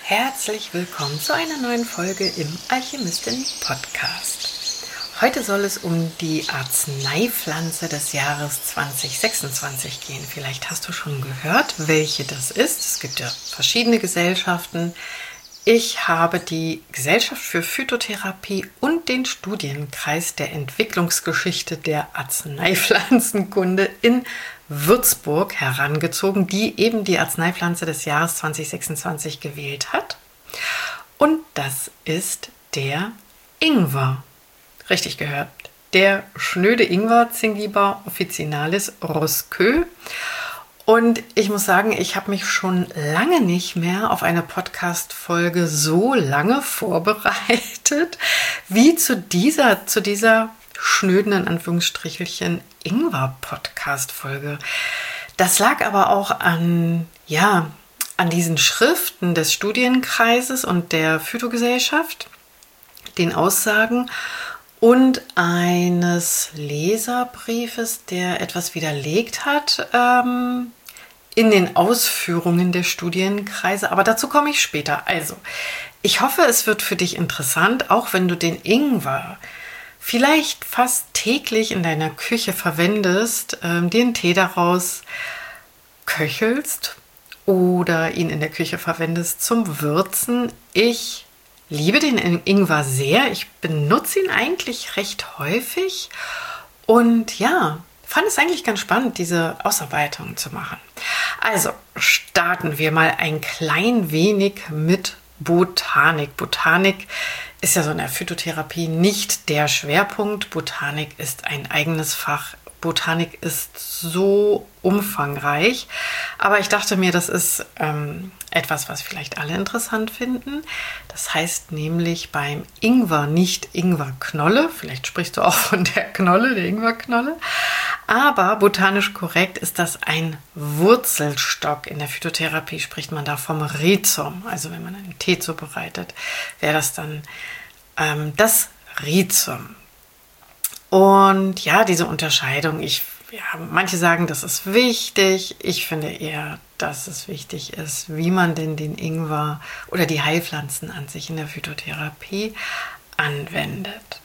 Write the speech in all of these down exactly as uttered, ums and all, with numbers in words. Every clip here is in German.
Herzlich willkommen zu einer neuen Folge im Alchemistin-Podcast. Heute soll es um die Arzneipflanze des Jahres zwanzig sechsundzwanzig gehen. Vielleicht hast du schon gehört, welche das ist. Es gibt ja verschiedene Gesellschaften. Ich habe die Gesellschaft für Phytotherapie und den Studienkreis der Entwicklungsgeschichte der Arzneipflanzenkunde in Würzburg herangezogen, die eben die Arzneipflanze des Jahres zwanzig sechsundzwanzig gewählt hat. Und das ist der Ingwer. Richtig gehört. Der schnöde Ingwer, Zingiber officinalis Roscoe. Und ich muss sagen, ich habe mich schon lange nicht mehr auf eine Podcast-Folge so lange vorbereitet, wie zu dieser, zu dieser schnöden, in Anführungsstrichelchen, Ingwer-Podcast-Folge. Das lag aber auch an, ja, an diesen Schriften des Studienkreises und der Phytogesellschaft, den Aussagen und eines Leserbriefes, der etwas widerlegt hat ähm, in den Ausführungen der Studienkreise. Aber dazu komme ich später. Also, ich hoffe, es wird für dich interessant, auch wenn du den Ingwer vielleicht fast täglich in deiner Küche verwendest, ähm, dir einen Tee daraus köchelst oder ihn in der Küche verwendest zum Würzen. Ich liebe den Ingwer sehr. Ich benutze ihn eigentlich recht häufig und ja, fand es eigentlich ganz spannend, diese Ausarbeitung zu machen. Also starten wir mal ein klein wenig mit Botanik. Botanik ist ja so in der Phytotherapie nicht der Schwerpunkt. Botanik ist ein eigenes Fach. Botanik ist so umfangreich. Aber ich dachte mir, das ist ähm, etwas, was vielleicht alle interessant finden. Das heißt nämlich beim Ingwer nicht Ingwerknolle. Vielleicht sprichst du auch von der Knolle, der Ingwerknolle. Aber botanisch korrekt ist das ein Wurzelstock. In der Phytotherapie spricht man da vom Rhizom. Also wenn man einen Tee zubereitet, wäre das dann ähm, das Rhizom. Und ja, diese Unterscheidung, ich, ja, manche sagen, das ist wichtig. Ich finde eher, dass es wichtig ist, wie man denn den Ingwer oder die Heilpflanzen an sich in der Phytotherapie anwendet.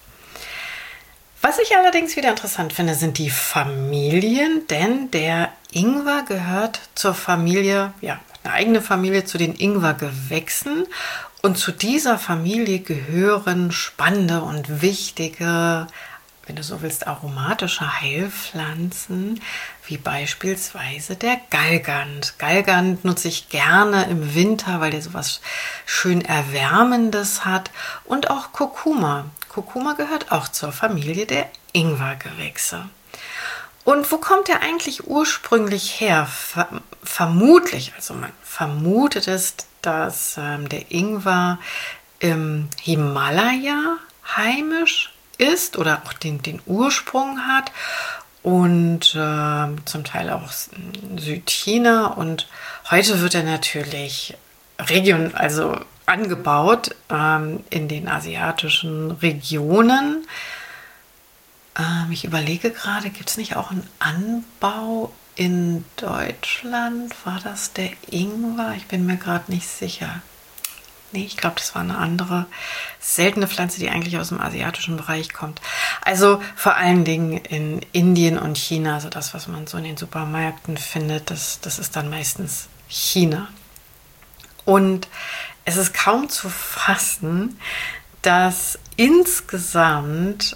Was ich allerdings wieder interessant finde, sind die Familien, denn der Ingwer gehört zur Familie, ja, eine eigene Familie zu den Ingwergewächsen. Und zu dieser Familie gehören spannende und wichtige, wenn du so willst, aromatische Heilpflanzen, wie beispielsweise der Galgant. Galgant nutze ich gerne im Winter, weil der sowas schön Erwärmendes hat. Und auch Kurkuma. Kurkuma gehört auch zur Familie der Ingwergewächse. Und wo kommt er eigentlich ursprünglich her? Ver- vermutlich, also man vermutet es, dass ähm, der Ingwer im Himalaya heimisch ist oder auch den, den Ursprung hat und äh, zum Teil auch Südchina. Und heute wird er natürlich region, also angebaut ähm, in den asiatischen Regionen. Ähm, ich überlege gerade, gibt es nicht auch einen Anbau in Deutschland? War das der Ingwer? Ich bin mir gerade nicht sicher. Nee, ich glaube, das war eine andere seltene Pflanze, die eigentlich aus dem asiatischen Bereich kommt. Also vor allen Dingen in Indien und China, also das, was man so in den Supermärkten findet, das, das ist dann meistens China. Und es ist kaum zu fassen, dass insgesamt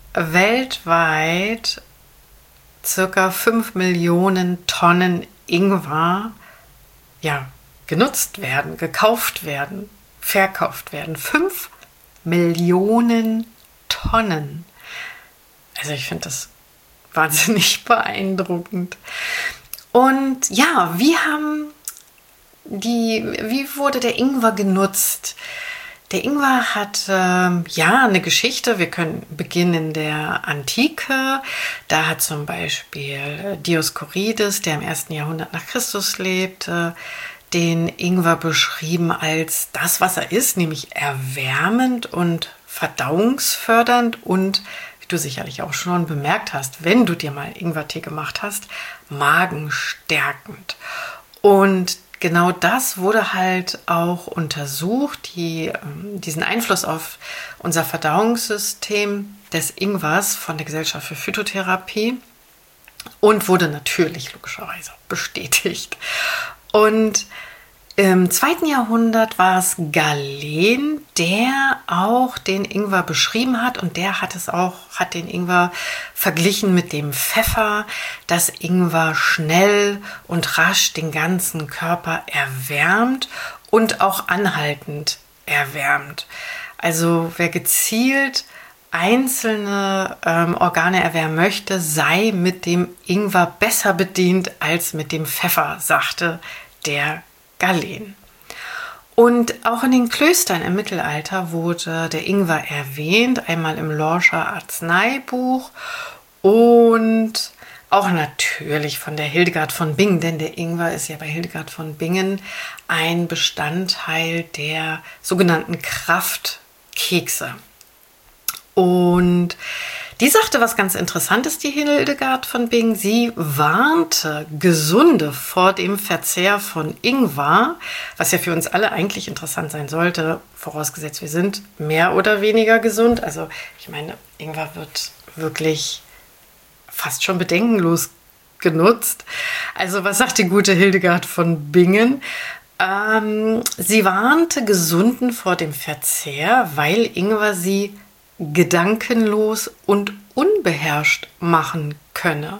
weltweit circa fünf Millionen Tonnen Ingwer ja, genutzt werden, gekauft werden, verkauft werden. fünf Millionen Tonnen. Also ich finde das wahnsinnig beeindruckend. Und ja, wie haben die, wie wurde der Ingwer genutzt? Der Ingwer hat ähm, ja eine Geschichte. Wir können beginnen in der Antike. Da hat zum Beispiel Dioskurides, der im ersten Jahrhundert nach Christus lebte, den Ingwer beschrieben als das, was er ist, nämlich erwärmend und verdauungsfördernd und, wie du sicherlich auch schon bemerkt hast, wenn du dir mal Ingwertee gemacht hast, magenstärkend. Und genau das wurde halt auch untersucht, die, diesen Einfluss auf unser Verdauungssystem des Ingwers von der Gesellschaft für Phytotherapie, und wurde natürlich logischerweise bestätigt. Und im zweiten Jahrhundert war es Galen, der auch den Ingwer beschrieben hat, und der hat es auch, hat den Ingwer verglichen mit dem Pfeffer, dass Ingwer schnell und rasch den ganzen Körper erwärmt und auch anhaltend erwärmt. Also wer gezielt einzelne ähm, Organe erwärmen möchte, sei mit dem Ingwer besser bedient als mit dem Pfeffer, sagte der Galen. Und auch in den Klöstern im Mittelalter wurde der Ingwer erwähnt, einmal im Lorscher Arzneibuch und auch natürlich von der Hildegard von Bingen, denn der Ingwer ist ja bei Hildegard von Bingen ein Bestandteil der sogenannten Kraftkekse. Und die sagte was ganz Interessantes, die Hildegard von Bingen. Sie warnte Gesunde vor dem Verzehr von Ingwer, was ja für uns alle eigentlich interessant sein sollte, vorausgesetzt wir sind mehr oder weniger gesund. Also ich meine, Ingwer wird wirklich fast schon bedenkenlos genutzt. Also was sagt die gute Hildegard von Bingen? Ähm, sie warnte Gesunden vor dem Verzehr, weil Ingwer sie gedankenlos und unbeherrscht machen könne.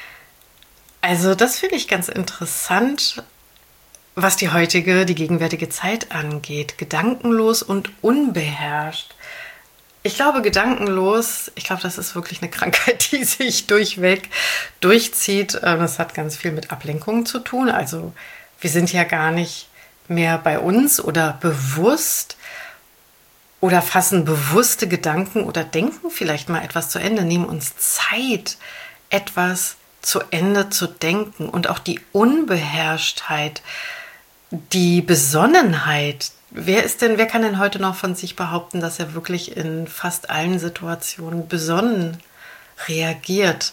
Also das finde ich ganz interessant, was die heutige, die gegenwärtige Zeit angeht. Gedankenlos und unbeherrscht. Ich glaube, gedankenlos, ich glaube, das ist wirklich eine Krankheit, die sich durchweg durchzieht. Das hat ganz viel mit Ablenkungen zu tun. Also wir sind ja gar nicht mehr bei uns oder bewusst oder fassen bewusste Gedanken oder denken vielleicht mal etwas zu Ende, nehmen uns Zeit, etwas zu Ende zu denken. Und auch die Unbeherrschtheit, die Besonnenheit. Wer ist denn, wer kann denn heute noch von sich behaupten, dass er wirklich in fast allen Situationen besonnen reagiert?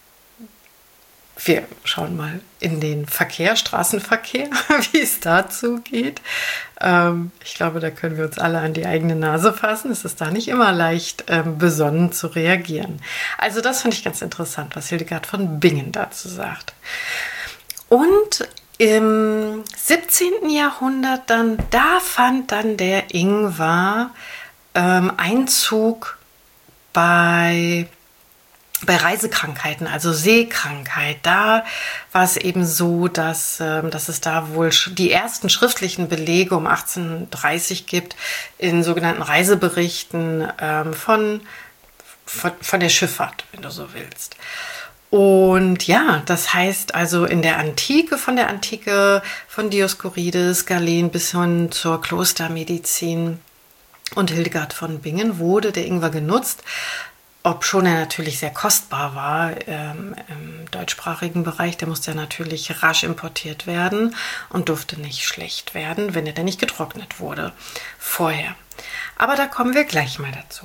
Wir schauen mal in den Verkehr, Straßenverkehr, wie es dazu geht. Ähm, ich glaube, da können wir uns alle an die eigene Nase fassen. Es ist da nicht immer leicht, ähm, besonnen zu reagieren. Also das finde ich ganz interessant, was Hildegard von Bingen dazu sagt. Und im siebzehnten Jahrhundert dann, da fand dann der Ingwer ähm, Einzug bei Bei Reisekrankheiten, also Seekrankheit, da war es eben so, dass, dass es da wohl die ersten schriftlichen Belege um achtzehnhundertdreißig gibt in sogenannten Reiseberichten von, von, von der Schifffahrt, wenn du so willst. Und ja, das heißt also in der Antike, von der Antike, von Dioskurides, Galen bis hin zur Klostermedizin und Hildegard von Bingen wurde der Ingwer genutzt, obschon er natürlich sehr kostbar war ähm, im deutschsprachigen Bereich. Der musste ja natürlich rasch importiert werden und durfte nicht schlecht werden, wenn er denn nicht getrocknet wurde vorher. Aber da kommen wir gleich mal dazu.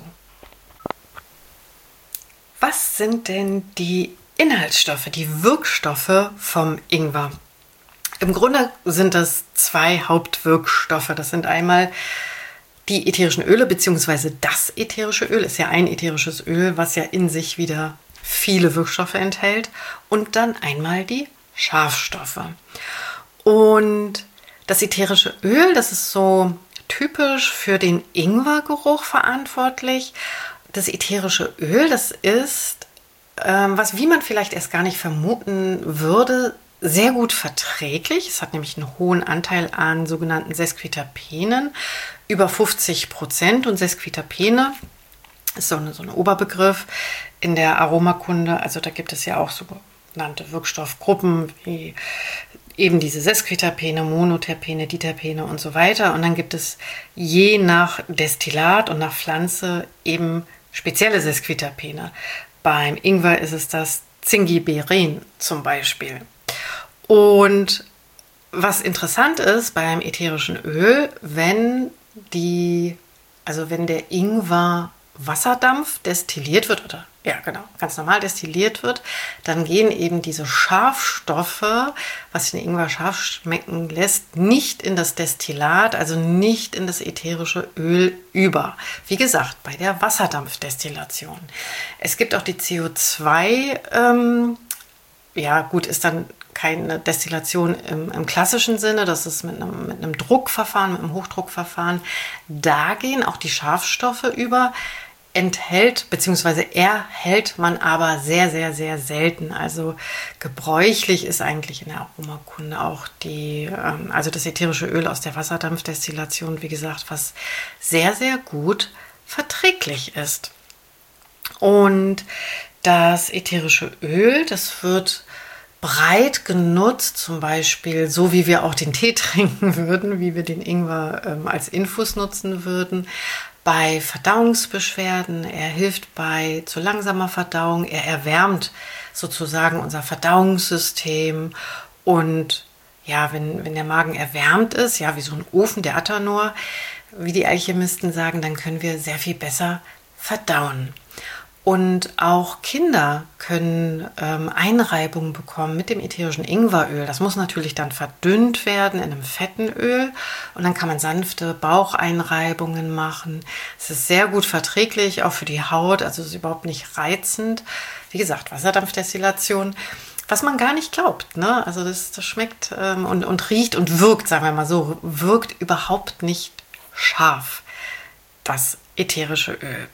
Was sind denn die Inhaltsstoffe, die Wirkstoffe vom Ingwer? Im Grunde sind das zwei Hauptwirkstoffe. Das sind einmal die ätherischen Öle, beziehungsweise das ätherische Öl ist ja ein ätherisches Öl, was ja in sich wieder viele Wirkstoffe enthält. Und dann einmal die Schafstoffe. Und das ätherische Öl, das ist so typisch für den Ingwergeruch verantwortlich. Das ätherische Öl, das ist, ähm, was wie man vielleicht erst gar nicht vermuten würde, sehr gut verträglich. Es hat nämlich einen hohen Anteil an sogenannten Sesquiterpenen, über fünfzig Prozent. Und Sesquiterpene ist so, eine, so ein Oberbegriff in der Aromakunde. Also da gibt es ja auch sogenannte Wirkstoffgruppen wie eben diese Sesquiterpene, Monoterpene, Diterpene und so weiter. Und dann gibt es je nach Destillat und nach Pflanze eben spezielle Sesquiterpene. Beim Ingwer ist es das Zingiberen zum Beispiel. Und was interessant ist beim ätherischen Öl, wenn die, also wenn der Ingwer Wasserdampf destilliert wird oder ja genau, ganz normal destilliert wird, dann gehen eben diese Scharfstoffe, was den Ingwer scharf schmecken lässt, nicht in das Destillat, also nicht in das ätherische Öl über. Wie gesagt, bei der Wasserdampfdestillation. Es gibt auch die C O zwei, ähm, ja gut, ist dann keine Destillation im, im klassischen Sinne, das ist mit einem, mit einem Druckverfahren, mit einem Hochdruckverfahren. Da gehen auch die Scharfstoffe über, enthält bzw. erhält man aber sehr, sehr, sehr selten. Also gebräuchlich ist eigentlich in der Aromakunde auch die, ähm, also das ätherische Öl aus der Wasserdampfdestillation, wie gesagt, was sehr, sehr gut verträglich ist. Und das ätherische Öl, das wird breit genutzt, zum Beispiel so wie wir auch den Tee trinken würden, wie wir den Ingwer ähm, als Infus nutzen würden, bei Verdauungsbeschwerden. Er hilft bei zu langsamer Verdauung, er erwärmt sozusagen unser Verdauungssystem und ja, wenn, wenn der Magen erwärmt ist, ja, wie so ein Ofen, der Athanor, wie die Alchemisten sagen, dann können wir sehr viel besser verdauen. Und auch Kinder können ähm, Einreibungen bekommen mit dem ätherischen Ingweröl. Das muss natürlich dann verdünnt werden in einem fetten Öl und dann kann man sanfte Baucheinreibungen machen. Es ist sehr gut verträglich, auch für die Haut, also es ist überhaupt nicht reizend. Wie gesagt, Wasserdampfdestillation, was man gar nicht glaubt, ne? Also das, das schmeckt ähm, und, und riecht und wirkt, sagen wir mal so, wirkt überhaupt nicht scharf, das ätherische Öl.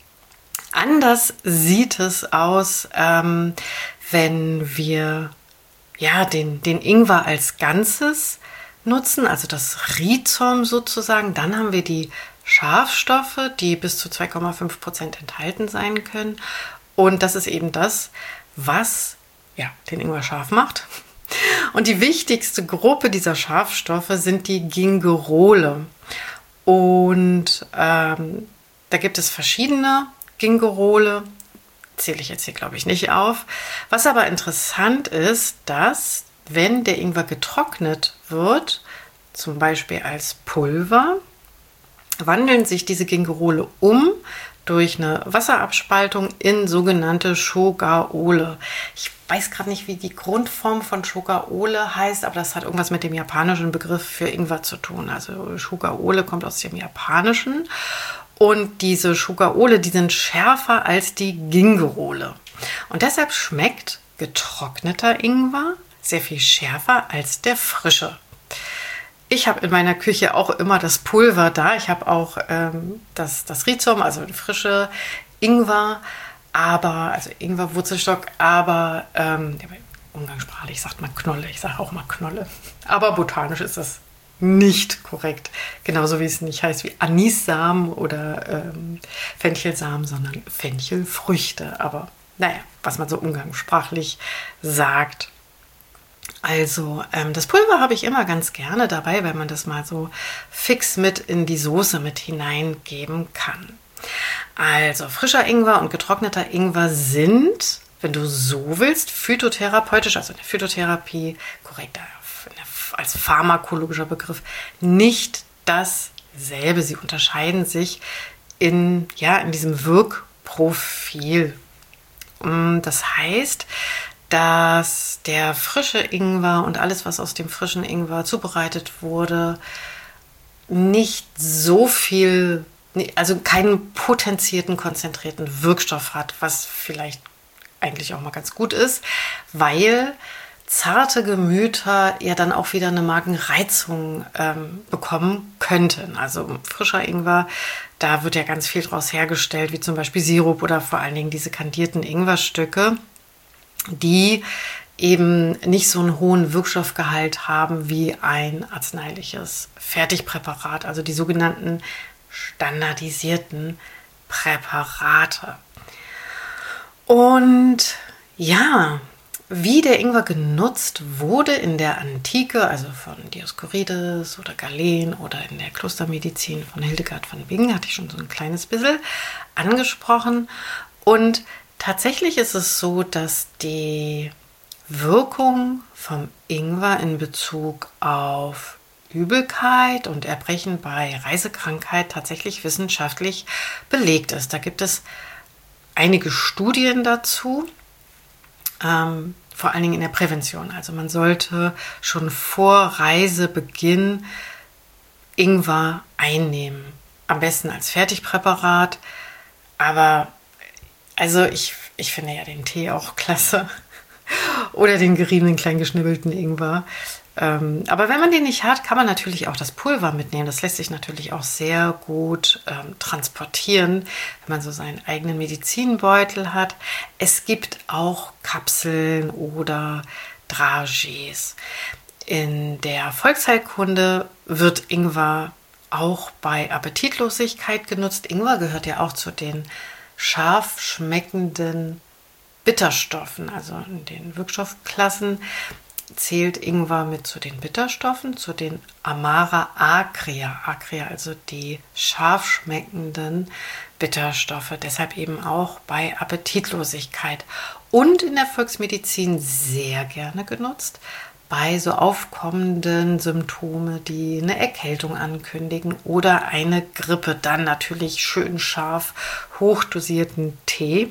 Anders sieht es aus, ähm, wenn wir ja, den, den Ingwer als Ganzes nutzen, also das Rhizom sozusagen. Dann haben wir die Scharfstoffe, die bis zu zwei Komma fünf Prozent enthalten sein können. Und das ist eben das, was ja, den Ingwer scharf macht. Und die wichtigste Gruppe dieser Scharfstoffe sind die Gingerole. Und ähm, da gibt es verschiedene Gingerole, zähle ich jetzt hier glaube ich nicht auf. Was aber interessant ist, dass wenn der Ingwer getrocknet wird, zum Beispiel als Pulver, wandeln sich diese Gingerole um durch eine Wasserabspaltung in sogenannte Shogaole. Ich weiß gerade nicht, wie die Grundform von Shogaole heißt, aber das hat irgendwas mit dem japanischen Begriff für Ingwer zu tun. Also Shogaole kommt aus dem Japanischen. Und diese Shogaole, die sind schärfer als die Gingerole. Und deshalb schmeckt getrockneter Ingwer sehr viel schärfer als der frische. Ich habe in meiner Küche auch immer das Pulver da. Ich habe auch ähm, das, das Rhizom, also frische Ingwer, aber, also Ingwer-Wurzelstock, aber ähm, umgangssprachlich sagt man Knolle. Ich sage auch mal Knolle. Aber botanisch ist das nicht korrekt. Genauso wie es nicht heißt wie Anissamen oder ähm, Fenchelsamen, sondern Fenchelfrüchte. Aber naja, was man so umgangssprachlich sagt. Also ähm, das Pulver habe ich immer ganz gerne dabei, wenn man das mal so fix mit in die Soße mit hineingeben kann. Also frischer Ingwer und getrockneter Ingwer sind, wenn du so willst, phytotherapeutisch, also in der Phytotherapie, korrekt als pharmakologischer Begriff, nicht dasselbe. Sie unterscheiden sich in, ja, in diesem Wirkprofil. Das heißt, dass der frische Ingwer und alles, was aus dem frischen Ingwer zubereitet wurde, nicht so viel, also keinen potenzierten, konzentrierten Wirkstoff hat, was vielleicht eigentlich auch mal ganz gut ist, weil zarte Gemüter ja dann auch wieder eine Magenreizung ähm, bekommen könnten. Also frischer Ingwer, da wird ja ganz viel draus hergestellt, wie zum Beispiel Sirup oder vor allen Dingen diese kandierten Ingwerstücke, die eben nicht so einen hohen Wirkstoffgehalt haben wie ein arzneiliches Fertigpräparat, also die sogenannten standardisierten Präparate. Und ja, wie der Ingwer genutzt wurde in der Antike, also von Dioskurides oder Galen oder in der Klostermedizin von Hildegard von Bingen, hatte ich schon so ein kleines bisschen angesprochen. Und tatsächlich ist es so, dass die Wirkung vom Ingwer in Bezug auf Übelkeit und Erbrechen bei Reisekrankheit tatsächlich wissenschaftlich belegt ist. Da gibt es einige Studien dazu, ähm, vor allen Dingen in der Prävention. Also man sollte schon vor Reisebeginn Ingwer einnehmen. Am besten als Fertigpräparat. Aber also ich, ich finde ja den Tee auch klasse. Oder den geriebenen, klein geschnibbelten Ingwer. Ähm, aber wenn man den nicht hat, kann man natürlich auch das Pulver mitnehmen. Das lässt sich natürlich auch sehr gut ähm, transportieren, wenn man so seinen eigenen Medizinbeutel hat. Es gibt auch Kapseln oder Dragees. In der Volksheilkunde wird Ingwer auch bei Appetitlosigkeit genutzt. Ingwer gehört ja auch zu den scharf schmeckenden Bitterstoffen, also in den Wirkstoffklassen zählt Ingwer mit zu den Bitterstoffen, zu den Amara acrea. Acrea, also die scharf schmeckenden Bitterstoffe. Deshalb eben auch bei Appetitlosigkeit. Und in der Volksmedizin sehr gerne genutzt bei so aufkommenden Symptomen, die eine Erkältung ankündigen oder eine Grippe. Dann natürlich schön scharf, hochdosierten Tee.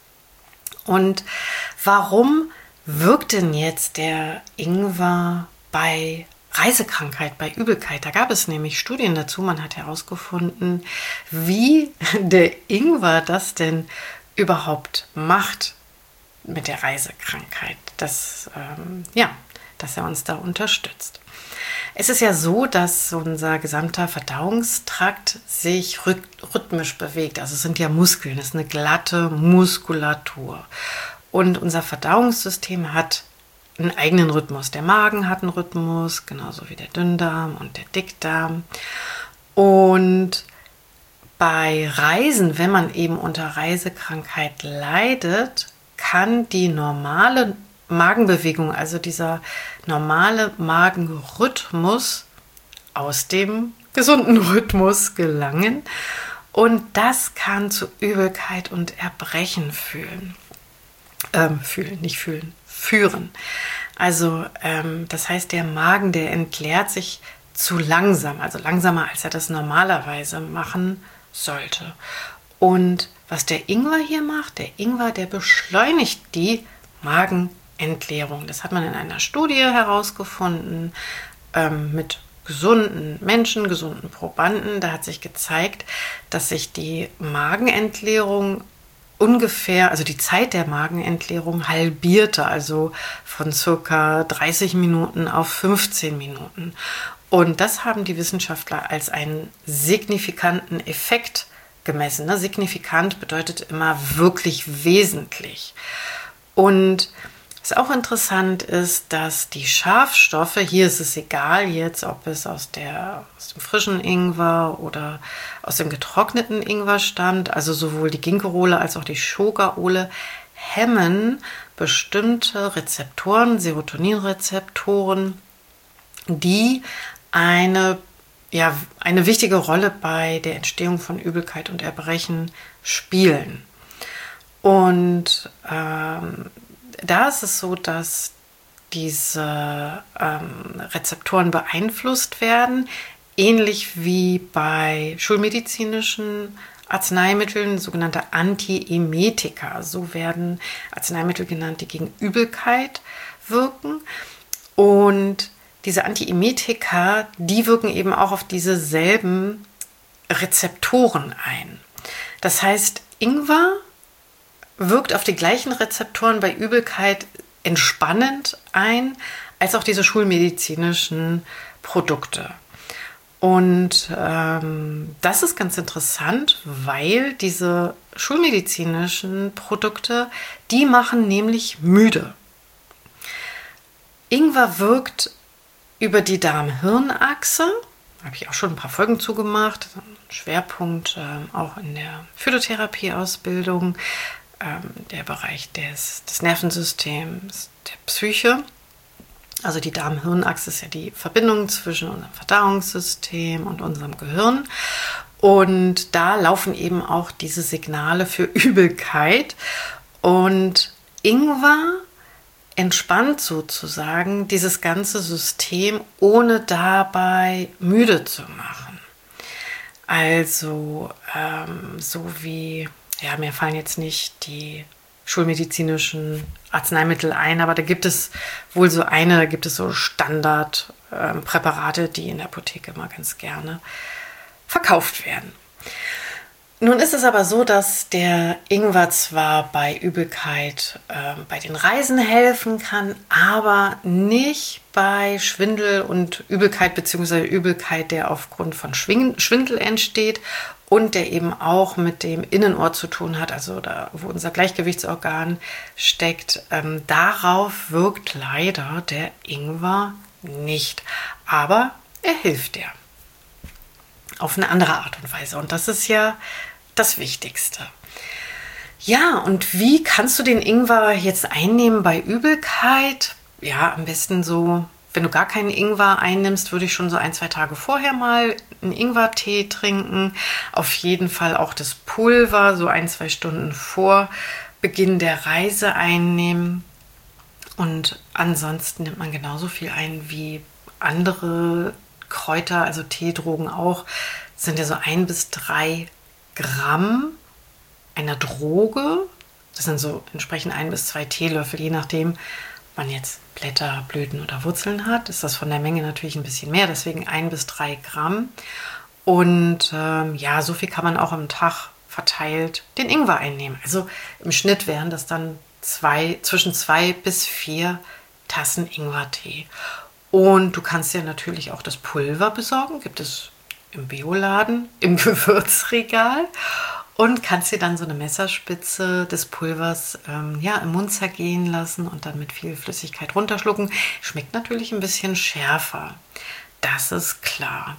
Und warum wirkt denn jetzt der Ingwer bei Reisekrankheit, bei Übelkeit? Da gab es nämlich Studien dazu. Man hat herausgefunden, wie der Ingwer das denn überhaupt macht mit der Reisekrankheit. Das, ähm, ja, dass er uns da unterstützt. Es ist ja so, dass unser gesamter Verdauungstrakt sich rhythmisch bewegt. Also es sind ja Muskeln, es ist eine glatte Muskulatur. Und unser Verdauungssystem hat einen eigenen Rhythmus. Der Magen hat einen Rhythmus, genauso wie der Dünndarm und der Dickdarm. Und bei Reisen, wenn man eben unter Reisekrankheit leidet, kann die normale Magenbewegung, also dieser normale Magenrhythmus aus dem gesunden Rhythmus gelangen. Und das kann zu Übelkeit und Erbrechen führen. Ähm, fühlen, nicht fühlen, führen. Also ähm, das heißt, der Magen, der entleert sich zu langsam, also langsamer, als er das normalerweise machen sollte. Und was der Ingwer hier macht, der Ingwer, der beschleunigt die Magenentleerung. Das hat man in einer Studie herausgefunden ähm, mit gesunden Menschen, gesunden Probanden. Da hat sich gezeigt, dass sich die Magenentleerung ungefähr, also die Zeit der Magenentleerung halbierte, also von circa dreißig Minuten auf fünfzehn Minuten. Und das haben die Wissenschaftler als einen signifikanten Effekt gemessen. Ne? Signifikant bedeutet immer wirklich wesentlich. Und was auch interessant ist, dass die Schafstoffe, hier ist es egal jetzt, ob es aus, der, aus dem frischen Ingwer oder aus dem getrockneten Ingwer stammt, also sowohl die Ginkgorole als auch die Shogaole hemmen bestimmte Rezeptoren, Serotoninrezeptoren, die eine, ja, eine wichtige Rolle bei der Entstehung von Übelkeit und Erbrechen spielen. Und ähm, da ist es so, dass diese ähm, Rezeptoren beeinflusst werden, ähnlich wie bei schulmedizinischen Arzneimitteln, sogenannte Antiemetika. So werden Arzneimittel genannt, die gegen Übelkeit wirken. Und diese Antiemetika, die wirken eben auch auf diese selben Rezeptoren ein. Das heißt, Ingwer wirkt auf die gleichen Rezeptoren bei Übelkeit entspannend ein, als auch diese schulmedizinischen Produkte. Und ähm, das ist ganz interessant, weil diese schulmedizinischen Produkte, die machen nämlich müde. Ingwer wirkt über die Darm-Hirn-Achse, habe ich auch schon ein paar Folgen zugemacht, Schwerpunkt ähm, auch in der Phytotherapie-Ausbildung, ähm, der Bereich des, des Nervensystems, der Psyche. Also die Darm-Hirn-Achse ist ja die Verbindung zwischen unserem Verdauungssystem und unserem Gehirn. Und da laufen eben auch diese Signale für Übelkeit. Und Ingwer entspannt sozusagen dieses ganze System, ohne dabei müde zu machen. Also ähm, so wie ja, mir fallen jetzt nicht die schulmedizinischen Arzneimittel ein, aber da gibt es wohl so eine, da gibt es so Standardpräparate, ähm, die in der Apotheke immer ganz gerne verkauft werden. Nun ist es aber so, dass der Ingwer zwar bei Übelkeit äh, bei den Reisen helfen kann, aber nicht bei Schwindel und Übelkeit bzw. Übelkeit, der aufgrund von Schwindel entsteht und der eben auch mit dem Innenohr zu tun hat, also da, wo unser Gleichgewichtsorgan steckt. Ähm, darauf wirkt leider der Ingwer nicht, aber er hilft dir. Auf eine andere Art und Weise. Und das ist ja das Wichtigste. Ja, und wie kannst du den Ingwer jetzt einnehmen bei Übelkeit? Ja, am besten so, wenn du gar keinen Ingwer einnimmst, würde ich schon so ein, zwei Tage vorher mal einen Ingwertee trinken. Auf jeden Fall auch das Pulver so ein, zwei Stunden vor Beginn der Reise einnehmen. Und ansonsten nimmt man genauso viel ein wie andere Kräuter, also Teedrogen auch, sind ja so ein bis drei Gramm einer Droge. Das sind so entsprechend ein bis zwei Teelöffel, je nachdem, ob man jetzt Blätter, Blüten oder Wurzeln hat. Ist das von der Menge natürlich ein bisschen mehr, deswegen ein bis drei Gramm. Und ähm, ja, so viel kann man auch am Tag verteilt den Ingwer einnehmen. Also im Schnitt wären das dann zwei, zwischen zwei bis vier Tassen Ingwertee. Und du kannst dir natürlich auch das Pulver besorgen, gibt es im Bioladen, im Gewürzregal, und kannst dir dann so eine Messerspitze des Pulvers ähm, ja, im Mund zergehen lassen und dann mit viel Flüssigkeit runterschlucken. Schmeckt natürlich ein bisschen schärfer, das ist klar.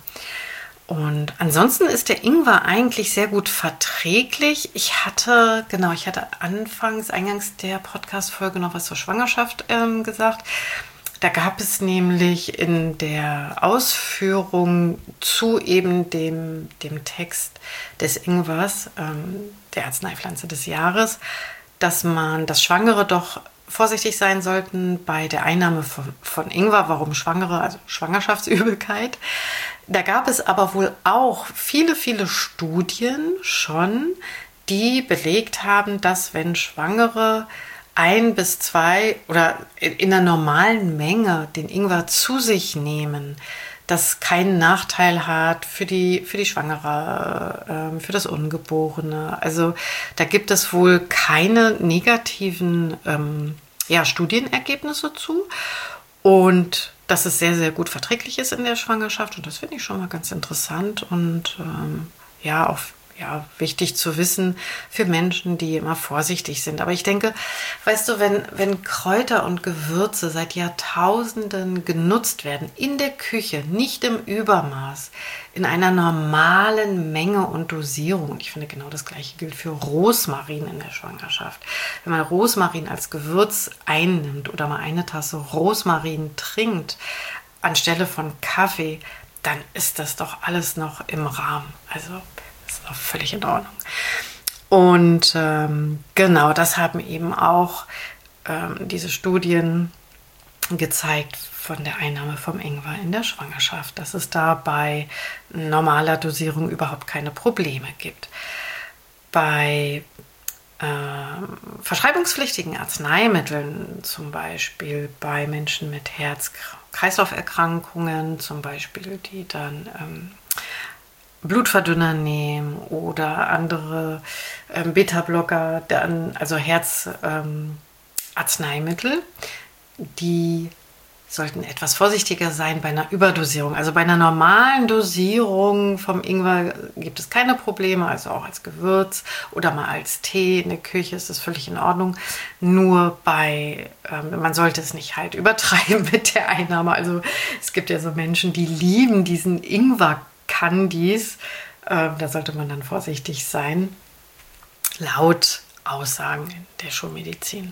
Und ansonsten ist der Ingwer eigentlich sehr gut verträglich. Ich hatte, genau, ich hatte anfangs, eingangs der Podcast-Folge noch was zur Schwangerschaft ähm, gesagt. Da gab es nämlich in der Ausführung zu eben dem, dem Text des Ingwers, ähm, der Arzneipflanze des Jahres, dass man, dass Schwangere doch vorsichtig sein sollten bei der Einnahme von, von Ingwer. Warum Schwangere? Also Schwangerschaftsübelkeit. Da gab es aber wohl auch viele, viele Studien schon, die belegt haben, dass wenn Schwangere ein bis zwei oder in einer normalen Menge den Ingwer zu sich nehmen, das keinen Nachteil hat für die, für die Schwangere, äh, für das Ungeborene. Also da gibt es wohl keine negativen ähm, ja, Studienergebnisse zu, und dass es sehr, sehr gut verträglich ist in der Schwangerschaft, und das finde ich schon mal ganz interessant und ähm, ja, auch Ja, wichtig zu wissen für Menschen, die immer vorsichtig sind. Aber ich denke, weißt du, wenn, wenn Kräuter und Gewürze seit Jahrtausenden genutzt werden, in der Küche, nicht im Übermaß, in einer normalen Menge und Dosierung, ich finde genau das Gleiche gilt für Rosmarin in der Schwangerschaft. Wenn man Rosmarin als Gewürz einnimmt oder mal eine Tasse Rosmarin trinkt, anstelle von Kaffee, dann ist das doch alles noch im Rahmen. Also das ist auch völlig in Ordnung. Und ähm, genau, das haben eben auch ähm, diese Studien gezeigt von der Einnahme vom Ingwer in der Schwangerschaft, dass es da bei normaler Dosierung überhaupt keine Probleme gibt. Bei äh, verschreibungspflichtigen Arzneimitteln, zum Beispiel bei Menschen mit Herz-Kreislauf-Erkrankungen, zum Beispiel, die dann ähm, Blutverdünner nehmen oder andere ähm, Beta-Blocker, dann, also Herzarzneimittel, ähm, die sollten etwas vorsichtiger sein bei einer Überdosierung. Also bei einer normalen Dosierung vom Ingwer gibt es keine Probleme, also auch als Gewürz oder mal als Tee in der Küche ist das völlig in Ordnung. Nur bei, ähm, man sollte es nicht halt übertreiben mit der Einnahme. Also es gibt ja so Menschen, die lieben diesen Ingwer-Candies. Äh, da sollte man dann vorsichtig sein, laut Aussagen der Schulmedizin.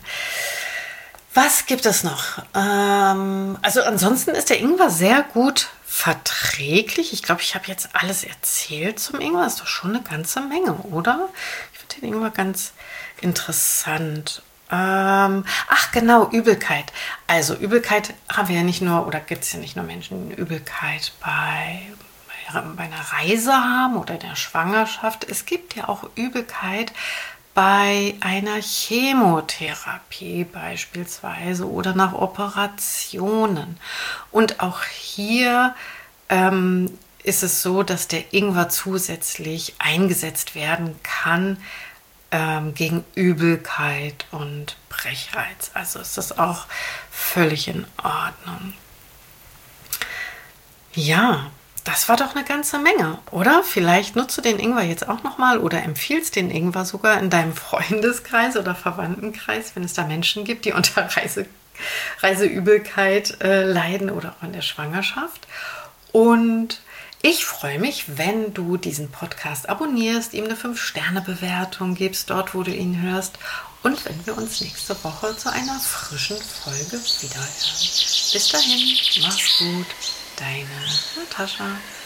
Was gibt es noch? Ähm, also ansonsten ist der Ingwer sehr gut verträglich. Ich glaube, ich habe jetzt alles erzählt zum Ingwer. Das ist doch schon eine ganze Menge, oder? Ich finde den Ingwer ganz interessant. Ähm, ach genau, Übelkeit. Also Übelkeit haben wir ja nicht nur, oder gibt es ja nicht nur Menschen, die Übelkeit bei, bei, bei einer Reise haben oder in der Schwangerschaft. Es gibt ja auch Übelkeit bei einer Chemotherapie beispielsweise oder nach Operationen. Und auch hier ähm, ist es so, dass der Ingwer zusätzlich eingesetzt werden kann ähm, gegen Übelkeit und Brechreiz. Also ist das auch völlig in Ordnung. Ja, das war doch eine ganze Menge, oder? Vielleicht nutzt du den Ingwer jetzt auch nochmal oder empfiehlst den Ingwer sogar in deinem Freundeskreis oder Verwandtenkreis, wenn es da Menschen gibt, die unter Reise, Reiseübelkeit äh, leiden oder auch in der Schwangerschaft. Und ich freue mich, wenn du diesen Podcast abonnierst, ihm eine fünf Sterne Bewertung gibst, dort wo du ihn hörst. Und wenn wir uns nächste Woche zu einer frischen Folge wiederhören. Bis dahin, mach's gut. Deine Natascha.